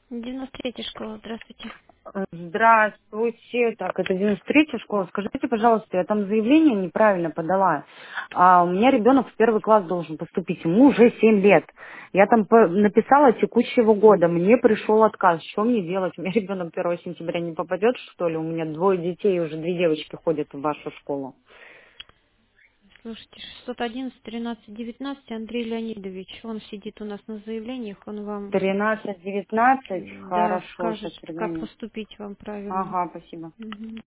93-я школа, здравствуйте. Здравствуйте. Так, это 93-я школа. Скажите, пожалуйста, я там заявление неправильно подала. У меня ребенок в первый класс должен поступить. Ему уже 7 лет. Я там написала текущего года. Мне пришел отказ. Что мне делать? У меня ребенок 1 сентября не попадет, что ли? У меня двое детей, уже 2 девочки ходят в вашу школу. Слушайте, 611-13-19, Андрей Леонидович, он сидит у нас на заявлениях, он вам, 13-19. да, Хорошо, скажет, сейчас как перезвоню. поступить вам правильно. Ага, спасибо. Мгм.